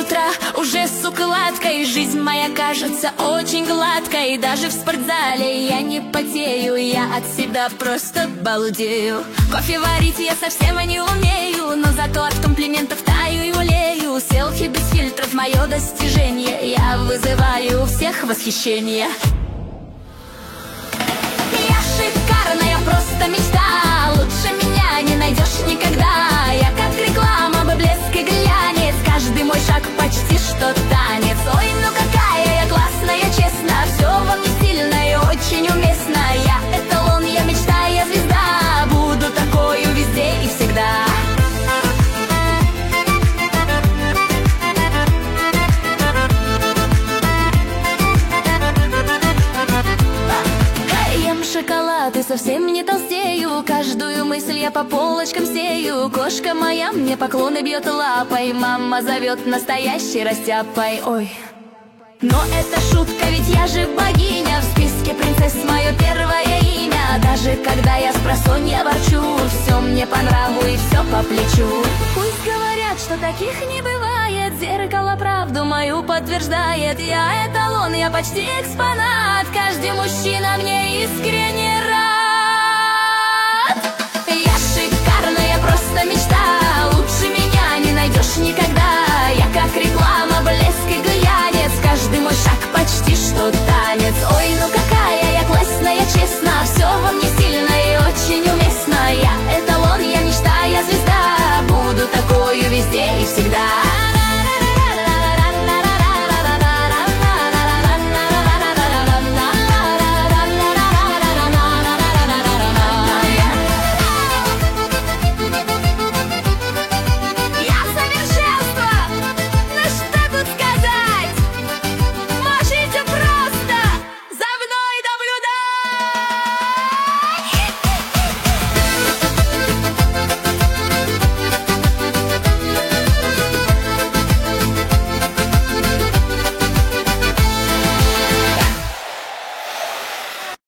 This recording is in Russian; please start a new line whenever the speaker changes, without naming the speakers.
утра уже с укладкой. Жизнь моя кажется очень гладкой. Даже в спортзале я не потею, я от себя просто балдею. Кофе варить я совсем не умею, но зато от комплиментов таю и улею. Селфи без фильтров мое достижение, я вызываю у всех восхищение. Я шикарная, просто мечта, лучше меня не найдешь никогда. Я как реклама, бы блеск и глянец, каждый мой шаг почти что танец. Ой, ну какая я классная, честно, все во мне стильно и очень уместно. Я эталон, я мечта, я звезда, буду такою везде и всегда. Ем шоколад и совсем не толстею, каждую мысль я по полочкам сею. Кошка моя мне поклоны бьет лапой, мама зовет настоящей растяпой. Ой, но это шутка, ведь я же богиня, в списке принцесс мое первое имя. Даже когда я спросонья ворчу, все мне по нраву и все по плечу. Пусть говорят, что таких не бывает, зеркало правду мою подтверждает. Я эталон, я почти экспонат, каждый мужчина мне искренне